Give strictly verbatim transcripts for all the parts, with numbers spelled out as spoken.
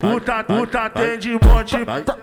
Puta, puta tem de monte,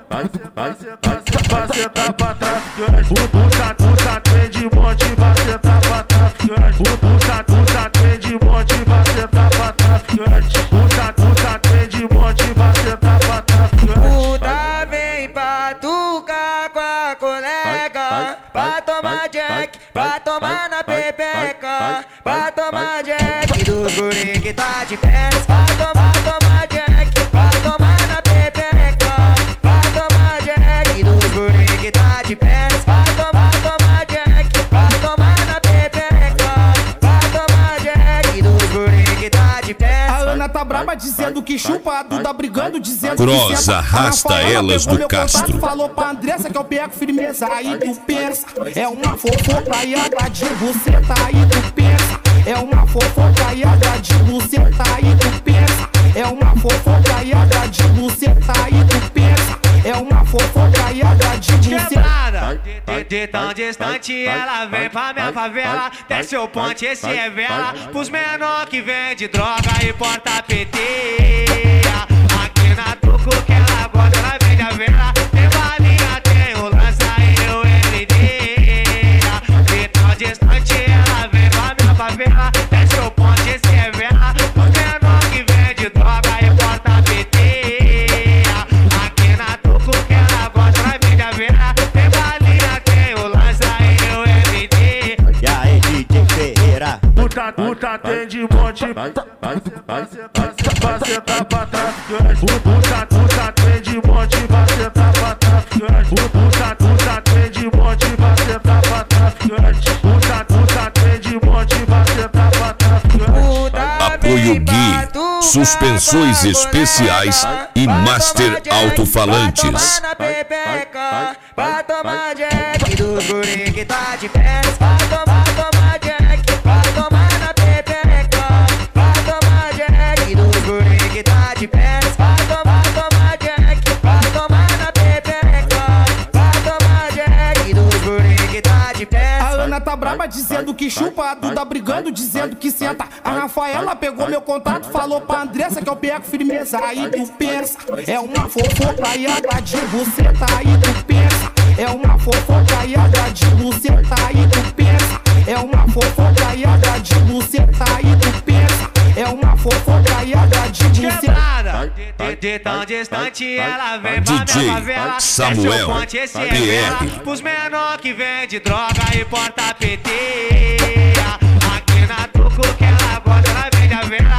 pra sentar pra traficante. Puta, puta tem de monte, pra sentar pra traficante. Puta, puta tem de monte, pra sentar pra traficante. Puta, puta tem de monte, pra sentar pra traficante. Puta vem pra tucar com a colega, pra tomar jack, pra tomar na pepeca, pra tomar jack dos guri que tá de férias, pra tomar, tomar jack, pra tomar na pepeca, pra tomar jack dos guri que tá de férias, pra tomar, tomar jack, pra tomar na pepeca, pra tomar jack dos guri que tá de férias. A Ana tá braba dizendo que chupa, a Duda brigando dizendo Cross que senta. arrasta A Rafaela elas pegou do meu Castro. contato, falou pra Andressa que eu pego firmeza. Aí tu pensa, é uma fofocaiada de buceta. Aí tu pensa, é uma fofocaiada de buceta. Aí tu pensa, é uma fofocaiada de buceta. Aí tu pensa, é uma fofocaiada de buceta. De, de tão distante ela vem pra minha favela, desce o ponte, esse é vela pros menor que vende droga e porta P T. Aqui na Tuco que ela gosta, ela vende a vela. Tem balinha, tem o lança e o M D. De tão distante ela vem pra minha favela, desce o ponte, esse é vela pros menor que vende droga e porta P T. Aqui na Tuco que ela gosta, ela vende a vela. Tem balinha, tem o lança e o M D. E aí, D J Ferreira? Puta, puta tem de monte, pra sentar pra traficante. Puta, puta tem de monte, pra sentar pra traficante. Puta, puta tem de monte, pra sentar pra traficante. Puta, puta tem de monte, pra sentar pra traficante. Apoio Gui, suspensões especiais e master alto-falantes. Pra tomar jack dos guri que tá de férias, pra tomar, tomar jack, pra tomar na pepeca, pra tomar jack dos guri que tá de férias, pra tomar, tomar jack, pra tomar na pepeca, pra tomar jack dos guri que tá de férias. A Ana tá braba dizendo que chupa, a Duda brigando dizendo que senta. A Rafaela pegou meu contato, falou pra Andressa que eu pego firmeza. Aí tu pensa, é uma fofocaiada de buceta. Aí tu pensa, é uma fofocaiada de buceta. Aí tu pensa, é uma fofocaiada de buceta. Aí tu pensa, é uma fofocaiada de buceta. De, de tão distante ela vem pra D J minha favela, Samuel, desce o ponte, esse é P R. vela pros menor que vende droga e porta P T. Aqui na Tuco que ela gosta, ela vende a vela.